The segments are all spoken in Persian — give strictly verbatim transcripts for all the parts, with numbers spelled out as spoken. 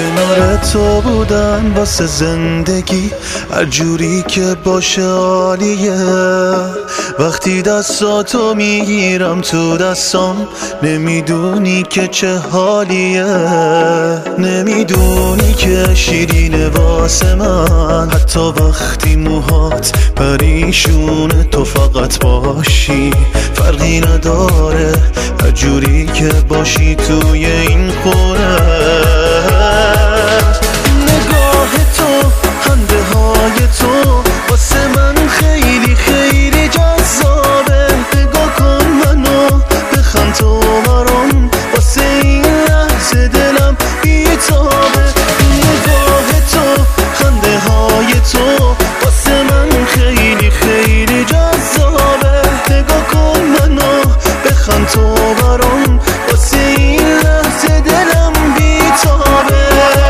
کنار تو بودن واسه زندگی هر جوری که باشه عالیه. وقتی دستاتو میگیرم تو دستام نمیدونی که چه حالیه. نمیدونی که شیرینه واسه من، حتی وقتی موهات پریشونه تو فقط باشی فرقی نداره هر جوری که باشی توی این خونه. نگاه تو، خنده های تو واسه من خیلی خیلی جذابه. نگاه کن منو بخند تو برام واسه این لحظه دلم بیتابه. نگاه تو، خنده های تو واسه من خیلی خیلی جذابه. نگاه کن منو بخند تو برام واسه این لحظه دلم بیتابه.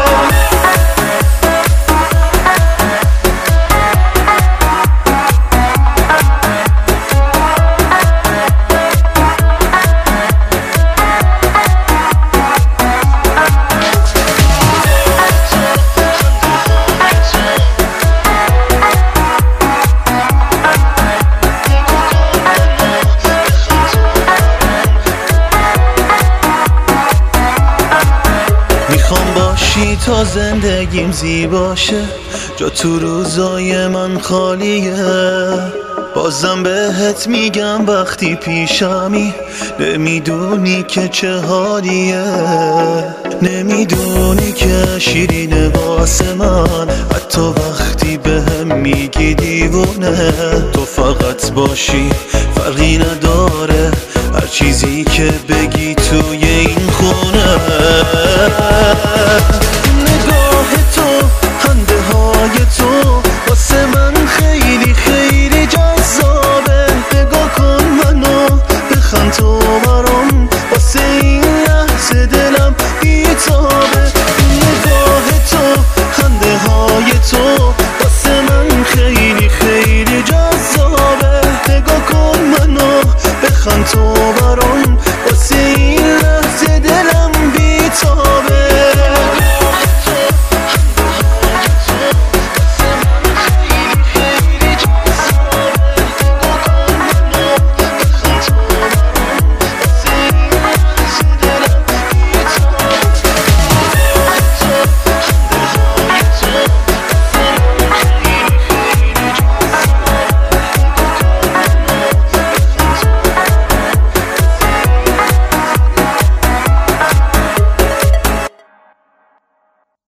میخوام باشی تا زندگیم زیباشه، جا تو روزای من خالیه. بازم بهت میگم وقتی پیشمی نمیدونی که چه حالیه. نمیدونی که شیرینه واسه من، حتی وقتی بهم میگی دیوونه. تو فقط باشی فرقی نداره هر چیزی که بگی توی این خونه.